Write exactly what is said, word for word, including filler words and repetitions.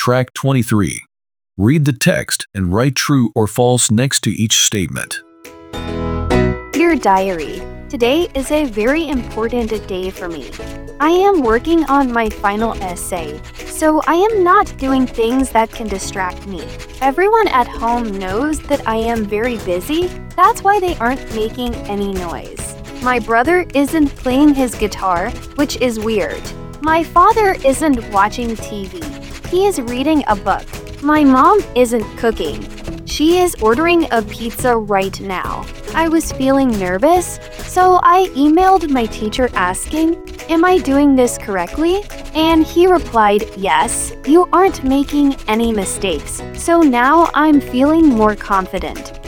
Track twenty-three. Read the text and write true or false next to each statement. Dear Diary, today is a very important day for me. I am working on my final essay, so I am not doing things that can distract me. Everyone at home knows that I am very busy, that's why they aren't making any noise. My brother isn't playing his guitar, which is weird. My father isn't watching T V. He is reading a book. My mom isn't cooking. She is ordering a pizza right now. I was feeling nervous, so I emailed my teacher asking, "Am I doing this correctly?" And he replied, "Yes, you aren't making any mistakes." So now I'm feeling more confident.